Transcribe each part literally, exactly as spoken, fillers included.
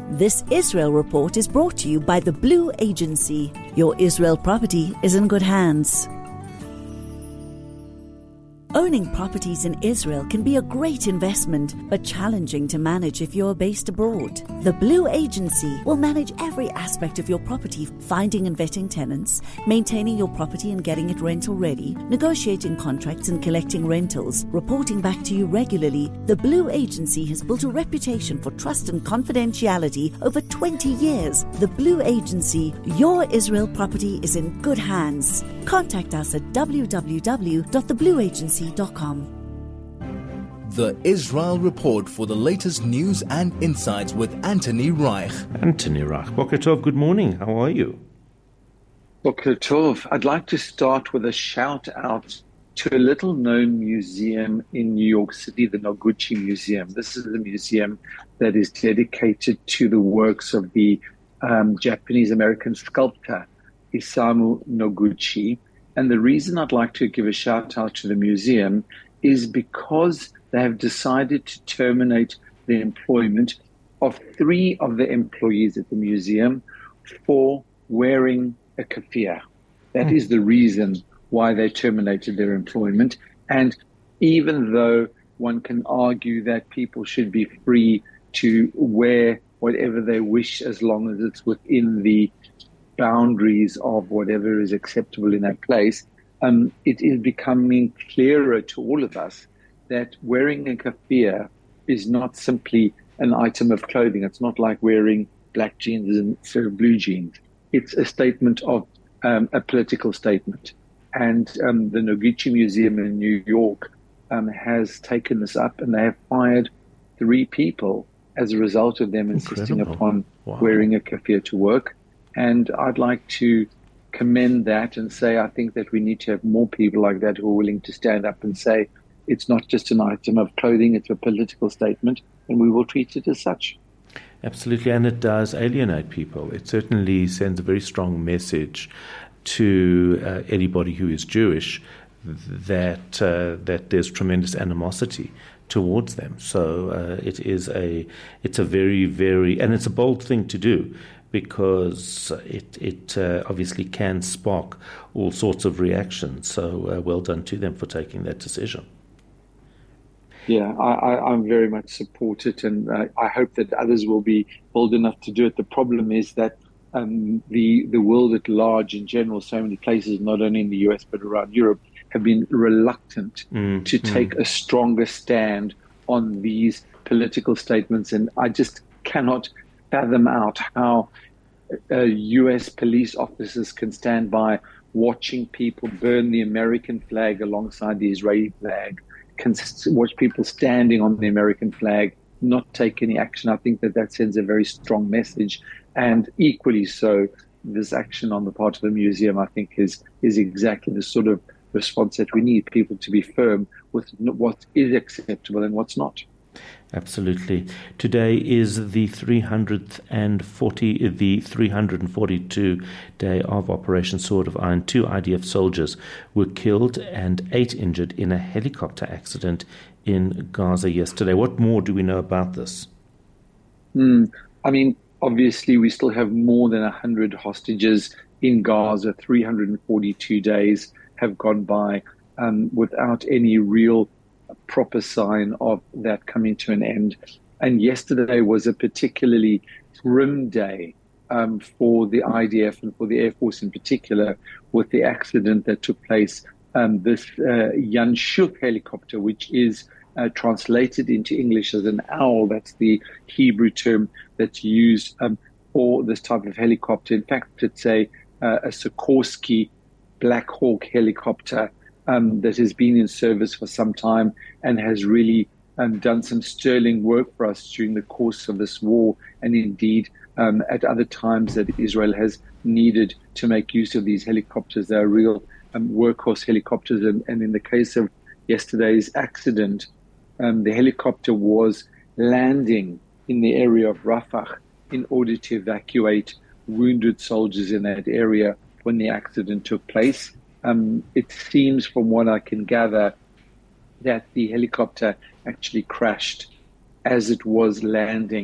This Israel Report is brought to you by the Blue Agency. Your Israel property is in good hands. Owning properties in Israel can be a great investment, but challenging to manage if you're based abroad. The Blue Agency will manage every aspect of your property, finding and vetting tenants, maintaining your property and getting it rental ready, negotiating contracts and collecting rentals, reporting back to you regularly. The Blue Agency has built a reputation for trust and confidentiality over twenty years. The Blue Agency, your Israel property is in good hands. Contact us at w w w dot the blue agency dot com. The Israel Report for the latest news and insights with Anthony Reich. Anthony Reich. Boker Tov, good morning. How are you? Boker Tov. I'd like to start with a shout out to a little known museum in New York City, the Noguchi Museum. This is a museum that is dedicated to the works of the um, Japanese-American sculptor Isamu Noguchi. And the reason I'd like to give a shout out to the museum is because they have decided to terminate the employment of three of the employees at the museum for wearing a keffiyeh. That mm. is the reason why they terminated their employment. And even though one can argue that people should be free to wear whatever they wish as long as it's within the boundaries of whatever is acceptable in that place, um, it is becoming clearer to all of us that wearing a keffiyeh is not simply an item of clothing. It's not like wearing black jeans and sort of blue jeans. It's a statement of um, a political statement. And um, the Noguchi Museum in New York um, has taken this up, and they have fired three people as a result of them insisting Incredible. upon Wow. wearing a keffiyeh to work. And I'd like to commend that and say I think that we need to have more people like that who are willing to stand up and say it's not just an item of clothing, it's a political statement, and we will treat it as such. Absolutely, and it does alienate people. It certainly sends a very strong message to uh, anybody who is Jewish that uh, that there's tremendous animosity towards them. So uh, it is a it's a very, very, and it's a bold thing to do, because it it uh, obviously can spark all sorts of reactions. So uh, well done to them for taking that decision. Yeah, I, I, I'm very much support it, and uh, I hope that others will be bold enough to do it. The problem is that um, the the world at large, in general, so many places, not only in the U S but around Europe, have been reluctant mm, to mm. take a stronger stand on these political statements, and I just cannot fathom out how uh, U S police officers can stand by watching people burn the American flag alongside the Israeli flag, can watch people standing on the American flag, not take any action. I think that that sends a very strong message. And equally so, this action on the part of the museum, I think, is is exactly the sort of response that we need, people to be firm with what is acceptable and what's not. Absolutely. Today is the three hundred forty, the three hundred forty-two day of Operation Sword of Iron. Two I D F soldiers were killed and eight injured in a helicopter accident in Gaza yesterday. What more do we know about this? Mm, I mean, obviously, we still have more than one hundred hostages in Gaza. three hundred forty-two days have gone by um, without any real proper sign of that coming to an end. And yesterday was a particularly grim day um, for the I D F and for the Air Force in particular, with the accident that took place. Um, this uh, Yanshuf helicopter, which is uh, translated into English as an owl, that's the Hebrew term that's used um, for this type of helicopter. In fact, it's a, uh, a Sikorsky Black Hawk helicopter Um, that has been in service for some time and has really um, done some sterling work for us during the course of this war, and indeed um, at other times that Israel has needed to make use of these helicopters. They are real um, workhorse helicopters, and, and in the case of yesterday's accident, um, the helicopter was landing in the area of Rafah in order to evacuate wounded soldiers in that area when the accident took place. Um, it seems, from what I can gather, that the helicopter actually crashed as it was landing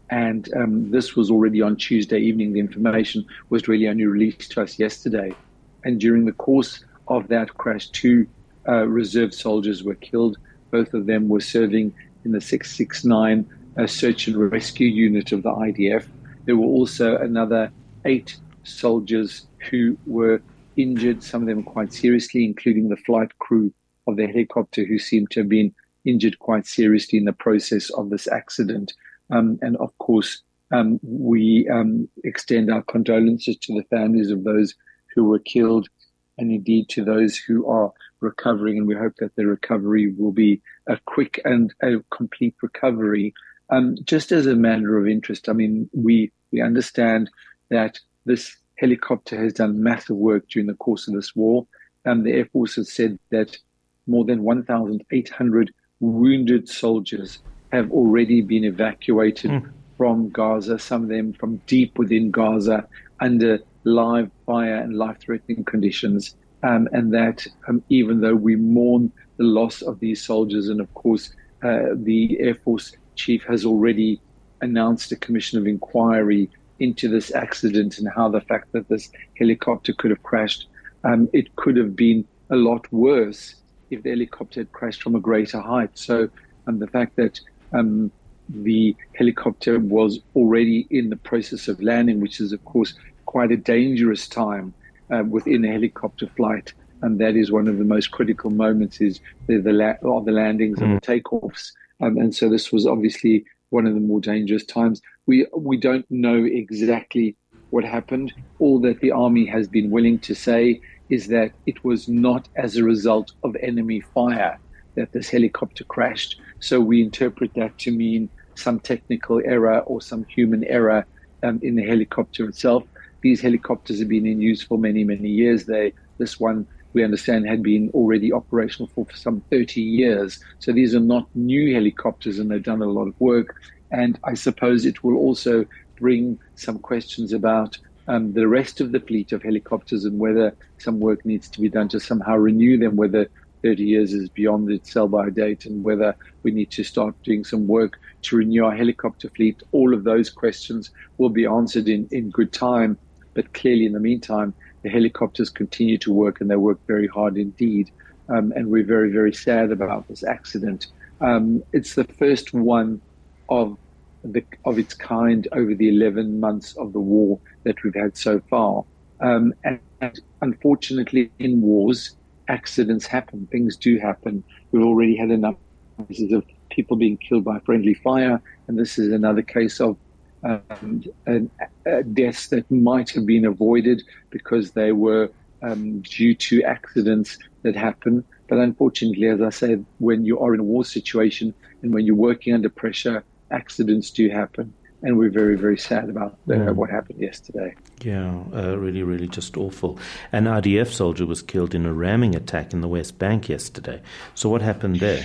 And um, this was already on Tuesday evening. The information was really only released to us yesterday. And during the course of that crash, two uh, reserve soldiers were killed. Both of them were serving in the six six nine uh, search and rescue unit of the I D F. There were also another eight soldiers who were injured, some of them quite seriously, including the flight crew of the helicopter, who seemed to have been injured quite seriously in the process of this accident. Um, and of course, um, we um, extend our condolences to the families of those who were killed, and indeed to those who are recovering. And we hope that the recovery will be a quick and a complete recovery. Um, just as a matter of interest, I mean, we, we understand that this helicopter has done massive work during the course of this war. Um, the Air Force has said that more than one thousand eight hundred wounded soldiers have already been evacuated mm. from Gaza, some of them from deep within Gaza under live fire and life-threatening conditions. Um, and that um, even though we mourn the loss of these soldiers, and of course uh, the Air Force Chief has already announced a commission of inquiry into this accident and how the fact that this helicopter could have crashed, um, it could have been a lot worse if the helicopter had crashed from a greater height. So um, the fact that um, the helicopter was already in the process of landing, which is of course quite a dangerous time uh, within a helicopter flight, and that is one of the most critical moments is the, the la- of the landings mm. and the takeoffs. Um, and so this was obviously one of the more dangerous times. We we don't know exactly what happened. All that the Army has been willing to say is that it was not as a result of enemy fire that this helicopter crashed. So we interpret that to mean some technical error or some human error um, in the helicopter itself. These helicopters have been in use for many, many years. They, this one, we understand, had been already operational for some thirty years. So these are not new helicopters, and they've done a lot of work. And I suppose it will also bring some questions about um, the rest of the fleet of helicopters and whether some work needs to be done to somehow renew them, whether thirty years is beyond its sell-by date, and whether we need to start doing some work to renew our helicopter fleet. All of those questions will be answered in, in good time. But clearly, in the meantime, the helicopters continue to work, and they work very hard indeed. Um, and we're very, very sad about this accident. Um, it's the first one of the of its kind over the eleven months of the war that we've had so far. Um, and, and unfortunately, in wars, accidents happen. Things do happen. We've already had enough cases of people being killed by friendly fire, and this is another case of um, uh, uh, deaths that might have been avoided because they were um, due to accidents that happen. But unfortunately, as I said, when you are in a war situation and when you're working under pressure, accidents do happen. And we're very, very sad about the, mm. what happened yesterday. Yeah, uh, really, really just awful. An I D F soldier was killed in a ramming attack in the West Bank yesterday. So what happened there?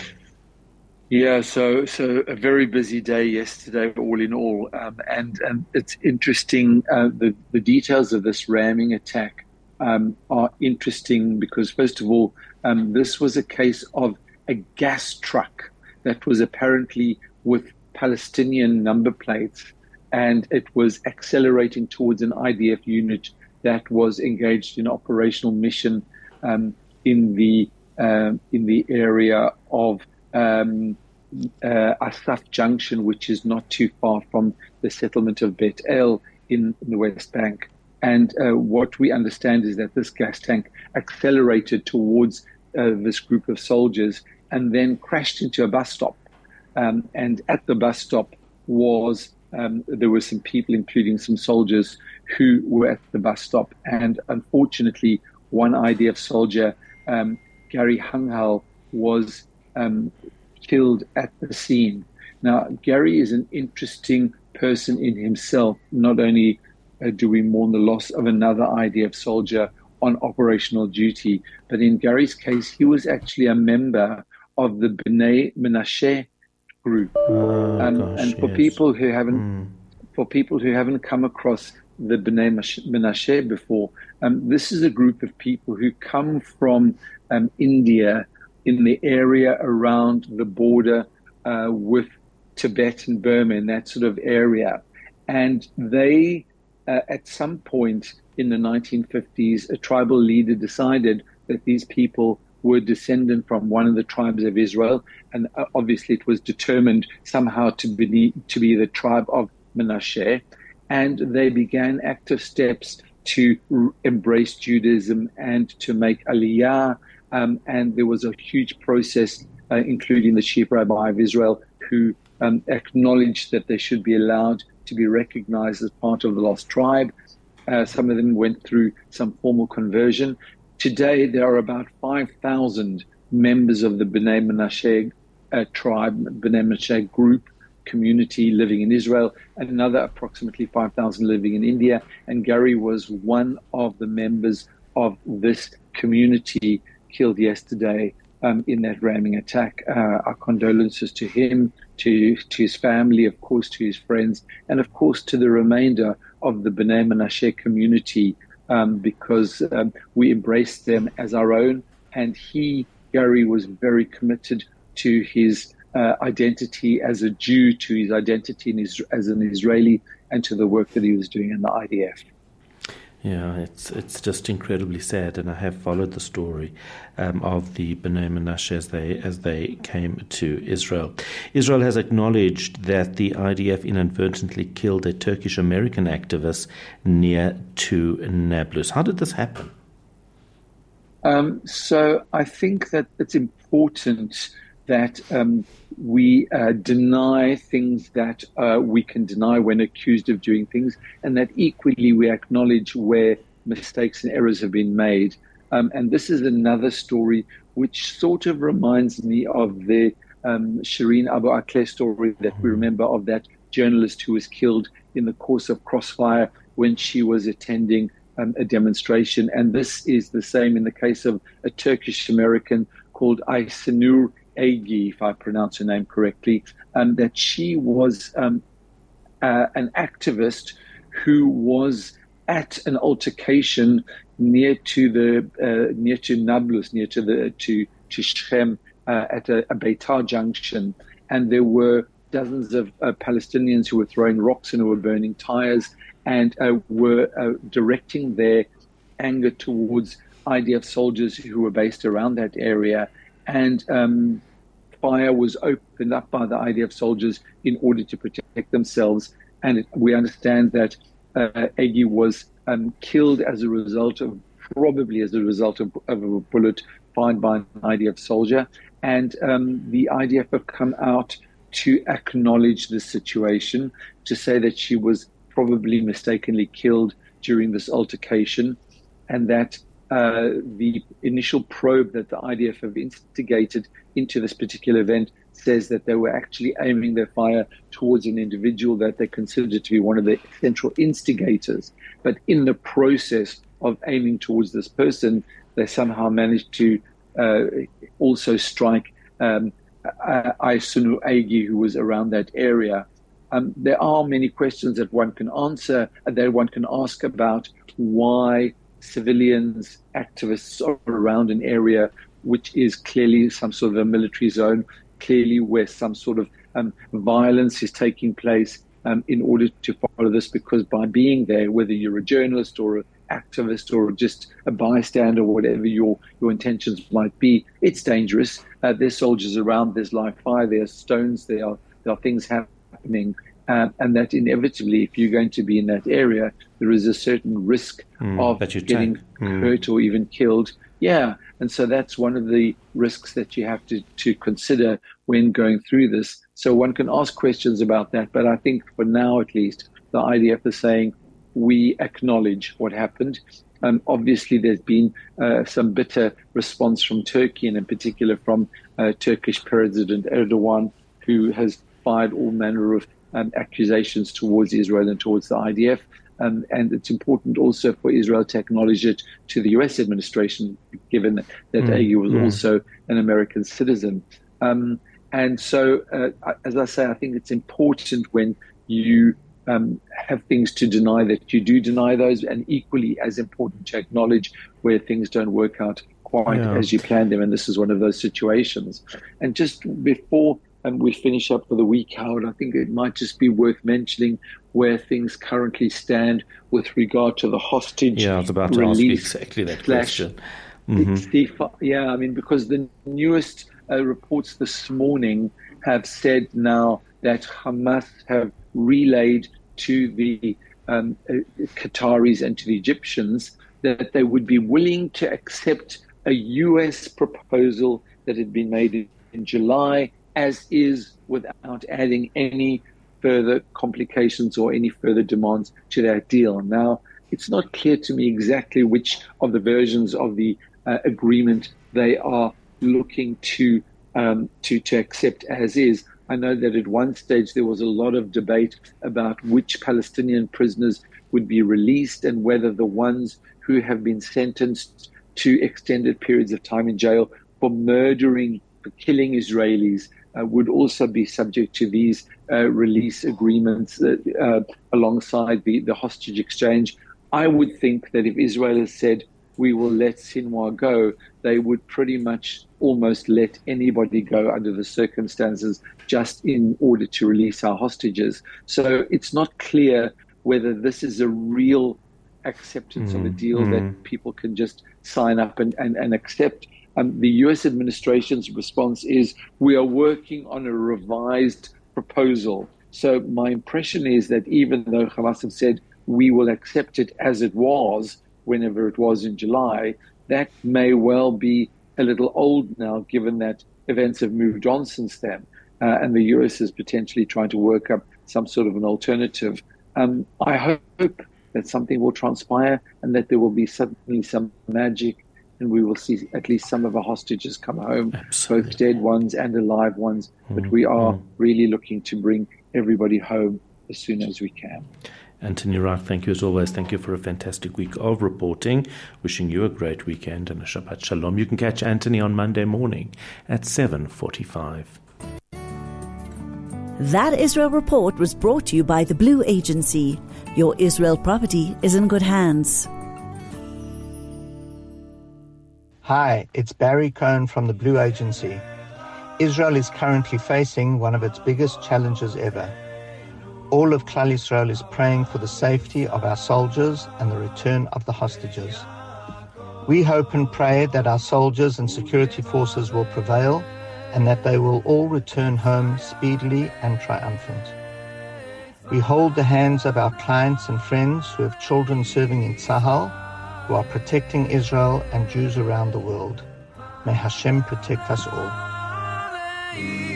Yeah, so so a very busy day yesterday, all in all. Um, and, and it's interesting, uh, the, the details of this ramming attack um, are interesting because, first of all, um, this was a case of a gas truck that was apparently with Palestinian number plates, and it was accelerating towards an I D F unit that was engaged in operational mission um, in the um, in the area of um, uh, Asaf Junction, which is not too far from the settlement of Bet El in, in the West Bank. And uh, what we understand is that this gas tank accelerated towards uh, this group of soldiers and then crashed into a bus stop. Um, and at the bus stop was um, there were some people, including some soldiers, who were at the bus stop. And unfortunately, one I D F soldier, um, Gary Hanghal, was um, killed at the scene. Now, Gary is an interesting person in himself. Not only uh, do we mourn the loss of another I D F soldier on operational duty, but in Gary's case, he was actually a member of the B'nai Menashe group. Oh, um, gosh, and for yes. people who haven't, mm. for people who haven't come across the B'nai Menashe before, um, this is a group of people who come from um, India in the area around the border uh, with Tibet and Burma, in that sort of area. And they, uh, at some point in the nineteen fifties, a tribal leader decided that these people were descendant from one of the tribes of Israel. And uh, obviously it was determined somehow to be, to be the tribe of Menashe. And they began active steps to r- embrace Judaism and to make Aliyah. Um, and there was a huge process, uh, including the chief rabbi of Israel, who um, acknowledged that they should be allowed to be recognized as part of the lost tribe. Uh, some of them went through some formal conversion. Today, there are about five thousand members of the Bnei Menashe uh, tribe, Bnei Menashe group, community living in Israel, and another approximately five thousand living in India. And Gary was one of the members of this community killed yesterday um, in that ramming attack. Uh, our condolences to him, to, to his family, of course, to his friends, and of course to the remainder of the Bnei Menashe community, um, because um, we embraced them as our own. And he, Gary, was very committed to his Uh, identity as a Jew, to his identity in his, as an Israeli, and to the work that he was doing in the I D F. Yeah, it's it's just incredibly sad, and I have followed the story um, of the Bnei Menashe as they as they came to Israel. Israel has acknowledged that the I D F inadvertently killed a Turkish American activist near to Nablus. How did this happen? Um, so I think that it's important that um, we uh, deny things that uh, we can deny when accused of doing things, and that equally we acknowledge where mistakes and errors have been made. Um, and this is another story which sort of reminds me of the um, Shireen Abu Akleh story that we remember, of that journalist who was killed in the course of Crossfire when she was attending um, a demonstration. And this is the same in the case of a Turkish American called Aysenur Agi, if I pronounce her name correctly, um, that she was um, uh, an activist who was at an altercation near to the uh, near to Nablus, near to the to to Shechem, uh, at a, a Beitar junction, and there were dozens of uh, Palestinians who were throwing rocks and who were burning tires, and uh, were uh, directing their anger towards I D F soldiers who were based around that area. And um, fire was opened up by the I D F soldiers in order to protect themselves. And it, we understand that uh, Agi was um, killed as a result of, probably as a result of, of a bullet fired by an I D F soldier. And um, the I D F have come out to acknowledge the situation, to say that she was probably mistakenly killed during this altercation, and that Uh, the initial probe that the I D F have instigated into this particular event says that they were actually aiming their fire towards an individual that they considered to be one of the central instigators. But in the process of aiming towards this person, they somehow managed to uh, also strike um, Aysenur Agi, who was around that area. Um, there are many questions that one can answer, that one can ask about why civilians, activists are around an area which is clearly some sort of a military zone, clearly where some sort of um, violence is taking place, um, in order to follow this, because by being there, whether you're a journalist or an activist or just a bystander, whatever your, your intentions might be, it's dangerous. Uh, there's soldiers around, there's live fire, there's stones, there are, there are things happening. Uh, and that inevitably, if you're going to be in that area, there is a certain risk mm, of getting mm. hurt or even killed. Yeah, and so that's one of the risks that you have to, to consider when going through this. So one can ask questions about that, but I think for now at least, the I D F is saying we acknowledge what happened. Um, obviously, there's been uh, some bitter response from Turkey, and in particular from uh, Turkish President Erdogan, who has fired all manner of Um, accusations towards Israel and towards the I D F. Um, and it's important also for Israel to acknowledge it to the U S administration, given that, that mm, Agi was mm. also an American citizen. Um, and so, uh, as I say, I think it's important when you um, have things to deny that you do deny those, and equally as important to acknowledge where things don't work out quite yeah. as you planned them. And this is one of those situations. And just before and we finish up for the week, Howard, I think it might just be worth mentioning where things currently stand with regard to the hostage Yeah, I was about to ask you exactly that question. Mm-hmm. It's the, yeah, I mean, because the newest uh, reports this morning have said now that Hamas have relayed to the um, uh, Qataris and to the Egyptians that they would be willing to accept a U S proposal that had been made in July, as is, without adding any further complications or any further demands to that deal. Now, it's not clear to me exactly which of the versions of the uh, agreement they are looking to, um, to to accept as is. I know that at one stage there was a lot of debate about which Palestinian prisoners would be released and whether the ones who have been sentenced to extended periods of time in jail for murdering, for killing Israelis, uh, would also be subject to these uh, release agreements uh, uh, alongside the, the hostage exchange. I would think that if Israel has said, we will let Sinwar go, they would pretty much almost let anybody go under the circumstances just in order to release our hostages. So it's not clear whether this is a real acceptance mm, of a deal mm. that people can just sign up and, and, and accept. Um, the U S administration's response is, we are working on a revised proposal. So my impression is that even though Hamas have said, we will accept it as it was, whenever it was in July, that may well be a little old now, given that events have moved on since then. Uh, and the U S is potentially trying to work up some sort of an alternative. Um, I hope that something will transpire and that there will be suddenly some magic and we will see at least some of our hostages come home, Absolutely. both dead ones and alive ones. Mm-hmm. But we are mm-hmm. really looking to bring everybody home as soon as we can. Anthony Reich, thank you as always. Thank you for a fantastic week of reporting. Wishing you a great weekend and a Shabbat Shalom. You can catch Anthony on Monday morning at seven forty-five. That Israel Report was brought to you by the Blue Agency. Your Israel property is in good hands. Hi, it's Barry Cohen from the Blue Agency. Israel is currently facing one of its biggest challenges ever. All of Klal Yisrael is praying for the safety of our soldiers and the return of the hostages. We hope and pray that our soldiers and security forces will prevail and that they will all return home speedily and triumphant. We hold the hands of our clients and friends who have children serving in Tzahal, who are protecting Israel and Jews around the world. May Hashem protect us all.